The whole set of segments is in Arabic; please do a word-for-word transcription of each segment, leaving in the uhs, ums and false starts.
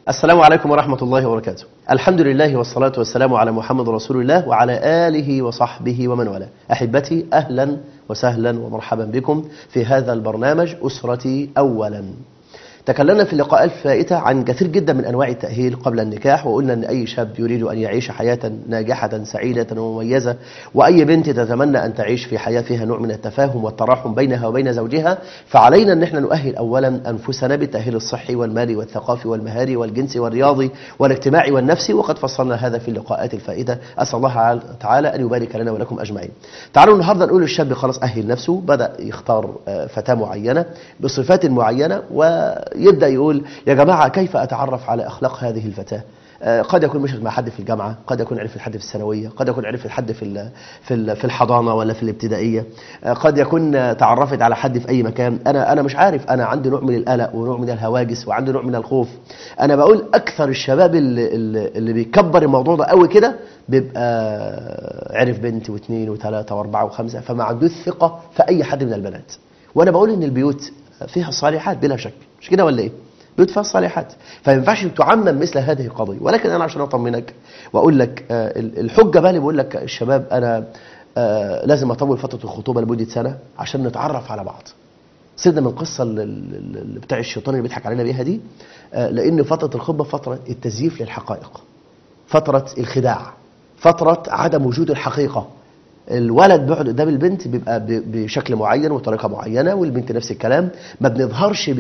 السلام عليكم ورحمة الله وبركاته. الحمد لله والصلاة والسلام على محمد رسول الله وعلى آله وصحبه ومن والاه. أحبتي، أهلا وسهلا ومرحبا بكم في هذا البرنامج أسرتي أولا. تكلمنا في اللقاء الفائتة عن كثير جدا من أنواع التأهيل قبل النكاح، وقلنا أن أي شاب يريد أن يعيش حياة ناجحة سعيدة ومميزة، وأي بنت تتمنى أن تعيش في حياة فيها نوع من التفاهم والتراحم بينها وبين زوجها، فعلينا أن احنا نؤهل أولا أنفسنا بالتأهيل الصحي والمالي والثقافي والمهاري والجنسي والرياضي والاجتماعي والنفسي، وقد فصلنا هذا في اللقاءات الفائتة. أسأل الله تعالى أن يبارك لنا ولكم أجمعين. تعالوا النهاردة نقول الشاب خلاص أهل نفسه، بدأ يختار فتاة معينة بصفات معينة، ويبدأ يقول يا جماعة كيف أتعرف على أخلاق هذه الفتاة؟ قد يكون مشهد مع حد في الجامعة، قد يكون عرف الحد في الثانوية، قد يكون عرف الحد في في في الحضانة ولا في الابتدائية، قد يكون تعرفت على حد في أي مكان. أنا أنا مش عارف، أنا عندي نوع من القلق ونوع من الهواجس وعندي نوع من الخوف. أنا بقول أكثر الشباب اللي, اللي بيكبر الموضوع ده قوي كده بيبقى عرف بنت واثنين وثلاثة وأربعة وخمسة، فما عندوش ثقة في أي حد من البنات. وأنا بقول إن البيوت فيها الصالحات بلا شك، مش كده ولا إيه؟ بيوت فيها الصالحات، فما ينفعش تعمم مثل هذه القضيه. ولكن انا عشان اطمنك واقول لك الحجه بقى اللي بقول لك الشباب انا لازم اطول فتره الخطوبه لمده سنه عشان نتعرف على بعض. سيبنا من القصه اللي بتاع الشيطان اللي بيضحك علينا بيها دي، لان فتره الخطبه فتره التزييف للحقائق، فتره الخداع، فتره عدم وجود الحقيقه. الولد بيقعد قدام البنت بيبقى بشكل معين وطريقه معينه، والبنت نفس الكلام. ما بنظهرش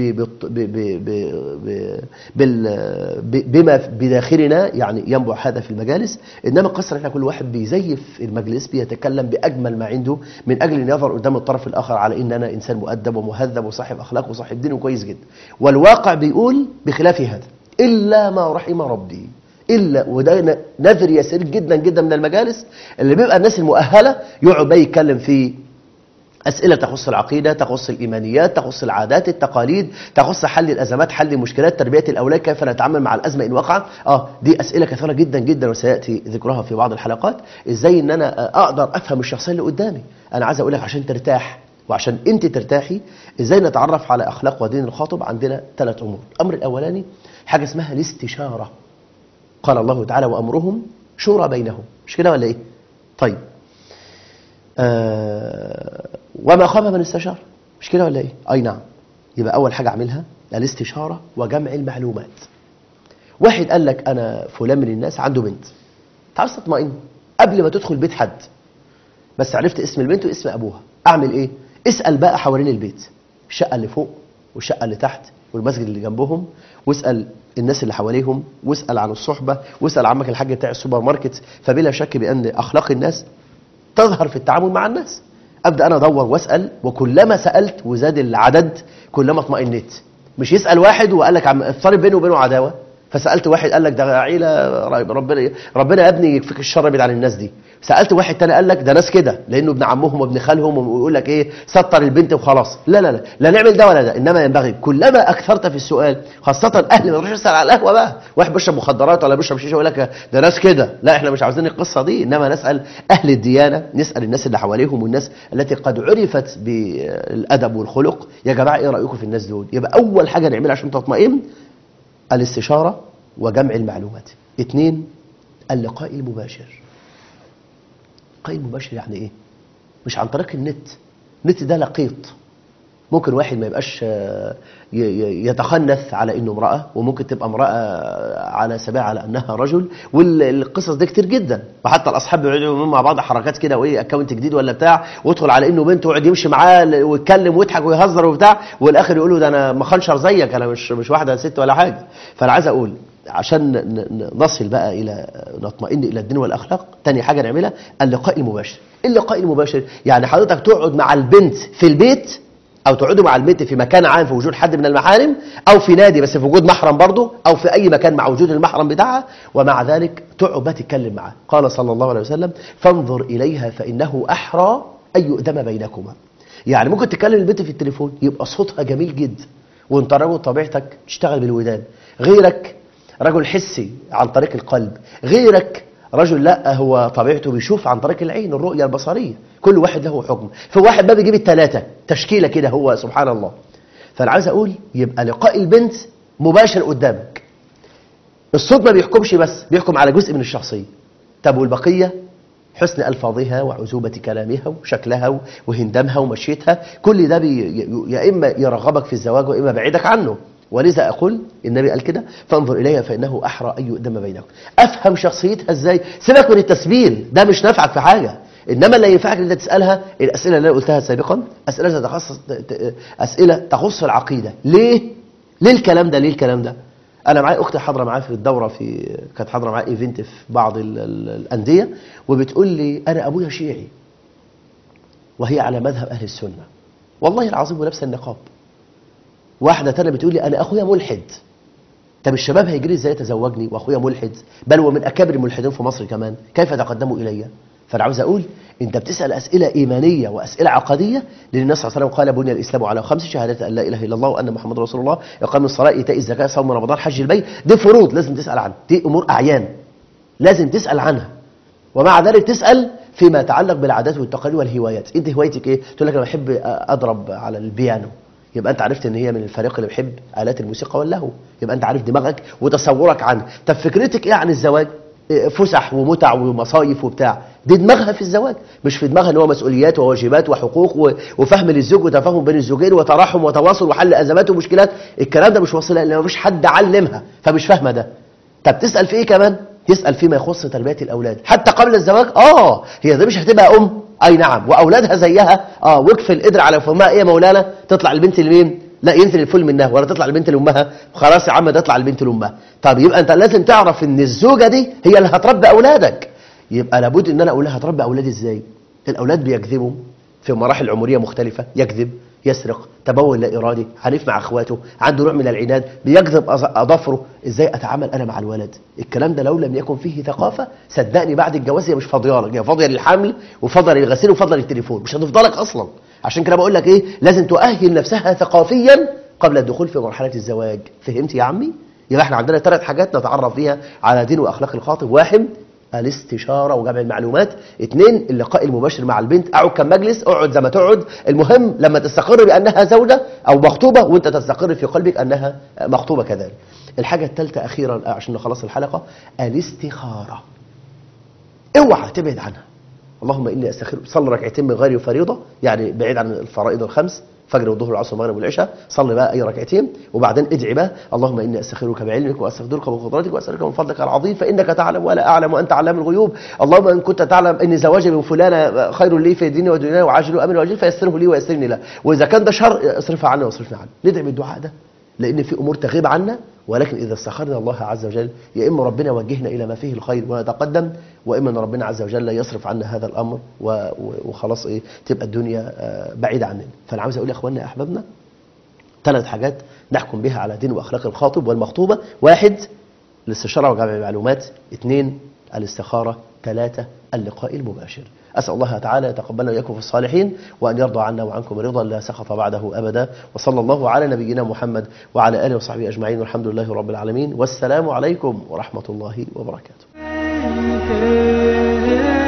بما بداخلنا، يعني ينبع هذا في المجالس. انما القصه احنا كل واحد بيزيف المجلس، بيتكلم باجمل ما عنده من اجل ان يظهر قدام الطرف الاخر على ان انا انسان مؤدب ومهذب وصاحب اخلاق وصاحب دين وكويس جدا. والواقع بيقول بخلاف هذا، الا ما رحم ربي. إلا وده نذر يسير جدا جدا من المجالس اللي بيبقى الناس المؤهلة يقعد بقى يتكلم في أسئلة تخص العقيدة، تخص الإيمانيات، تخص العادات، التقاليد، تخص حل الأزمات، حل المشكلات، تربية الأولاد، كيف نتعامل مع الأزمة إن وقع. آه دي أسئلة كثيرة جدا جدا وسيأتي ذكرها في بعض الحلقات. إزاي إن أنا أقدر أفهم الشخصية اللي قدامي. أنا عايز أقول لك عشان ترتاح وعشان أنت ترتاحي، إزاي نتعرف على أخلاق ودين الخاطب. عندنا ثلاث أمور. الأمر الأولاني حاجة اسمها الاستشارة. قال الله تعالى وأمرهم شورى بينهم، مش كده ولا إيه؟ طيب آه وما خاب من استشار، مش كده ولا إيه؟ أي نعم. يبقى أول حاجة أعملها الاستشارة وجمع المعلومات. واحد قال لك أنا فلان من الناس عنده بنت، تعال تطمئن قبل ما تدخل بيت حد، بس عرفت اسم البنت واسم أبوها، أعمل إيه؟ اسأل بقى حوالين البيت، الشقة اللي فوق والشقة اللي تحت والمسجد اللي جنبهم، واسأل الناس اللي حواليهم، واسأل عن الصحبة، واسأل عمك الحاج بتاع السوبر ماركت. فبلا شك بأن أخلاق الناس تظهر في التعامل مع الناس. أبدأ أنا أدور واسأل، وكلما سألت وزاد العدد كلما اطمئنيت. مش يسأل واحد وقال لك عم افترض بينه وبينه عداوة، فسألت واحد قال لك ده عيلة ربنا ربنا يا ابني يكفيك الشر ابعد عن الناس دي. سألت واحد تاني قال لك ده ناس كده لأنه ابن عمهم وابن خالهم، ويقول لك ايه ستر البنت وخلاص. لا لا لا لا نعمل ده ولا ده. إنما ينبغي كلما أكثرت في السؤال، خاصة أهل ما يروحش يسأل على القهوة بقى، واحد بيشرب مخدرات ولا بيشرب شيشة يقول لك ده ناس كده. لا احنا مش عاوزين القصة دي، إنما نسأل أهل الديانة، نسأل الناس اللي حواليهم والناس التي قد عرفت بالأدب والخلق. يا جماعة ايه رأيكم في الناس دول؟ يبقى أول حاجة نعملها عشان تطمئن الاستشارة وجمع المعلومات. اثنين اللقاء المباشر. اللقاء المباشر يعني ايه؟ مش عن طريق النت. النت ده لقيط، ممكن واحد ما يبقاش يتخنث على انه امرأة، وممكن تبقى امرأة على سبيل على انها رجل، والقصص دي كتير جدا. وحتى الاصحاب بيقعدوا مع بعض حركات كده، وايه اكونت جديد ولا بتاع، ويدخل على انه بنت ويقعد يمشي معاه ويتكلم ويضحك ويهزر وبتاع، والاخر يقول له ده انا مخنشر زيك، انا مش مش واحده ست ولا حاجه. فانا عايز اقول عشان نصل بقى الى نطمئن الى الدين والاخلاق، تاني حاجه نعملها اللقاء المباشر. اللقاء المباشر يعني حضرتك تقعد مع البنت في البيت، او تقعدوا مع البنت في مكان عام في وجود حد من المحارم، او في نادي بس في وجود محرم برضه، او في اي مكان مع وجود المحرم بتاعها، ومع ذلك تقعد بقى تتكلم معاه. قال صلى الله عليه وسلم فانظر اليها فانه احرى ان يؤدم بينكما. يعني ممكن تكلم البنت في التليفون يبقى صوتها جميل جدا، وانت راجل طبيعتك تشتغل بالودان، غيرك رجل حسي عن طريق القلب، غيرك رجل لا هو طبيعته بيشوف عن طريق العين، الرؤية البصرية. كل واحد له حكم. فواحد بقى بيجيب الثلاثة تشكيلة كده، هو سبحان الله. فأنا عايز أقول يبقى لقاء البنت مباشر قدامك. الصوت ما بيحكمش بس، بيحكم على جزء من الشخصية. طب والبقية؟ حسن ألفاظها وعذوبة كلامها وشكلها وهندامها ومشيتها، كل ده بي يا إما يرغبك في الزواج وإما بعيدك عنه. ولذا أقول النبي قال كده: فانظر إليها فإنه أحرى أن يؤدم بينكم. أفهم شخصيتها إزاي؟ سيبك من التسبيل ده، مش نافعك في حاجة. إنما اللي ينفعك إن أنت تسألها الأسئلة اللي أنا قلتها سابقا، أسئلة تخصص أسئلة تخص العقيدة. ليه؟ ليه الكلام ده؟ ليه الكلام ده؟ أنا معايا أختي حاضرة معايا في الدورة، في كانت حاضرة معايا إيفنت في بعض ال ال الأندية، وبتقول لي: أنا أبويا شيعي وهي على مذهب أهل السنة، والله العظيم، ولابسه النقاب. واحدة تانية بتقول لي: أنا أخويا ملحد. طب الشباب هيجري إزاي يتزوجني وأخويا ملحد؟ بل ومن أكابر الملحدين في مصر كمان، كيف تقدموا إلي؟ فأنا عاوز أقول: أنت بتسأل أسئلة إيمانية وأسئلة عقدية، لأن النبي صلى الله عليه وسلم قال: بني الإسلام على خمس: شهادة أن لا إله إلا الله وأن محمد رسول الله، إقام الصلاة، إيتاء الزكاة، صوم رمضان، حج البيت. دي فروض لازم تسأل عنها، دي أمور أعيان لازم تسأل عنها. ومع ذلك تسأل فيما يتعلق بالعادات والتقاليد والهوايات. أنت هوايتك إيه؟ تقول لك: أنا بحب أضرب على البيانو. يبقى أنت عرفت إن هي من الفريق اللي بيحب آلات الموسيقى واللهو، يبقى أنت عارف دماغك وتصورك عنه. طب فكرتك إيه عن الزواج؟ فسح ومتع ومصايف وبتاع، دي دماغها في الزواج، مش في دماغها ان هو مسؤوليات وواجبات وحقوق وفهم للزوج وتفاهم بين الزوجين وتراحم وتواصل وحل ازمات ومشكلات. الكلام ده مش واصلها لان مفيش حد علمها، فمش فاهمه ده. طب تسال في ايه كمان؟ تسال فيما يخص تربيه الاولاد حتى قبل الزواج. اه هي دي مش هتبقى ام؟ اي نعم. واولادها زيها. اه وقف القدر على فمها. ايه يا مولانا؟ تطلع البنت لمين؟ لا ينزل الفل منها، ولا تطلع البنت لامها. خلاص يا عم تطلع البنت لامها. طب يبقى انت لازم تعرف ان الزوجه دي هي اللي هتربي اولادك. يبقى لابد ان انا اقول لها هتربي اولادي ازاي. الاولاد بيكذبوا في مراحل عمريه مختلفه، يكذب، يسرق، تبول لا ارادي، عنيف مع اخواته، عنده نوع من العناد، بيكذب اظافره. ازاي اتعامل انا مع الولد؟ الكلام ده لو لم يكن فيه ثقافه، صدقني بعد الجواز هي مش فاضيه لك، هي فاضيه للحمل وفاضيه للغسيل وفاضيه للتليفون، مش هتفضلك اصلا. عشان كده بقول لك ايه، لازم تؤهل نفسها ثقافيا قبل الدخول في مرحله الزواج. فهمت يا عمي؟ يبقى احنا عندنا ثلاث حاجات نتعرف بيها على دين واخلاق الخاطب. واحد: الاستشاره وجمع المعلومات. اثنين: اللقاء المباشر مع البنت. اقعد كم مجلس، اقعد زي ما تقعد، المهم لما تستقر بانها زوجه او مخطوبه وانت تستقر في قلبك انها مخطوبه كذلك. الحاجه الثالثه اخيرا عشان نخلص الحلقه: الاستخاره. اوعى تبعد عنها. اللهم اني استخير، صلي ركعتين من غير فريضه، يعني بعيد عن الفرائض الخمس، فجر والظهر والعصر والمغرب والعشاء، صلي بقى اي ركعتين، وبعدين ادعي بقى: اللهم اني استخيرك بعلمك واستقدرك بقدرتك واسالك من فضلك العظيم فانك تعلم ولا اعلم وانت علام الغيوب. اللهم ان كنت تعلم ان زواجي من فلانه خير لي في ديني ودنياي وعاجل امن واجل فيسره لي ويسرني له، واذا كان ده شر اصرفها عني واصرفني عنه. ندعي بالدعاء ده لان في امور تغيب عنا، ولكن إذا استخرنا الله عز وجل يا إما ربنا يوجهنا إلى ما فيه الخير ونتقدم، وإما أن ربنا عز وجل يصرف عنا هذا الأمر وخلاص إيه تبقى الدنيا بعيدة عننا. فأنا عاوز أقول يا أخواننا يا أحبابنا ثلاث حاجات نحكم بها على دين وأخلاق الخاطب والمخطوبة: واحد: الاستشارة وجمع المعلومات. اثنين: الاستخارة. ثلاثة: اللقاء المباشر. أسأل الله تعالى يتقبلنا وإياكم في الصالحين، وأن يرضى عنا وعنكم رضا لا سخط بعده أبدا. وصلى الله على نبينا محمد وعلى آله وصحبه أجمعين، والحمد لله رب العالمين، والسلام عليكم ورحمة الله وبركاته.